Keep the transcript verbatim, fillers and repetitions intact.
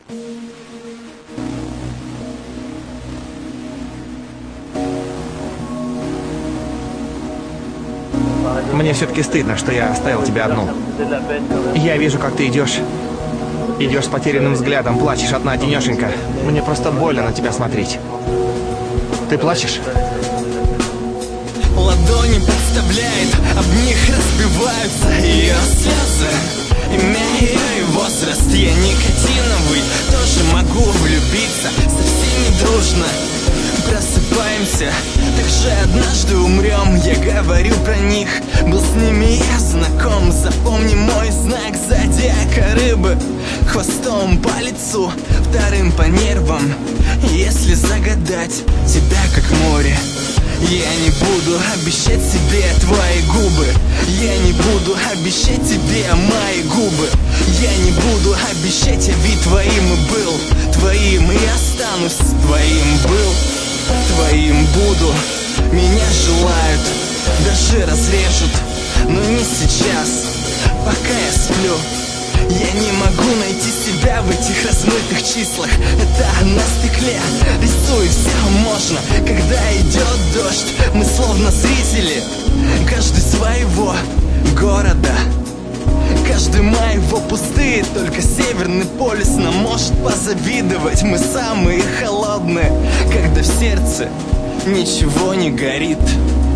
Мне все-таки стыдно, что я оставил тебя одну. Я вижу, как ты идешь. Идешь с потерянным взглядом, плачешь одна-одинешенька. Мне просто больно на тебя смотреть. Ты плачешь? Ладони подставляет, об них разбиваются ее слезы. Имя ее и возраст, я никотиновый. Тоже могу влюбиться, совсем не дружно. Просыпаемся, так же однажды умрем. Я говорю про них, был с ними я знаком. Запомни мой знак зодиака рыбы. Хвостом по лицу, вторым по нервам. Если загадать тебя как море, я не буду обещать себе твои губы. Я не буду обещать тебе мои губы. Я не буду обещать, я ведь твоим и был. Твоим и останусь, твоим был. Твоим буду, меня желают, даже разрежут, но не сейчас, пока я сплю. Я не могу найти себя в этих размытых числах. Это на стекле рисует все можно. Когда идет дождь, мы словно зрители, каждый своего города. Каждый май его пустые, только Северный полюс нам может позавидовать. Мы самые холодные, когда в сердце ничего не горит.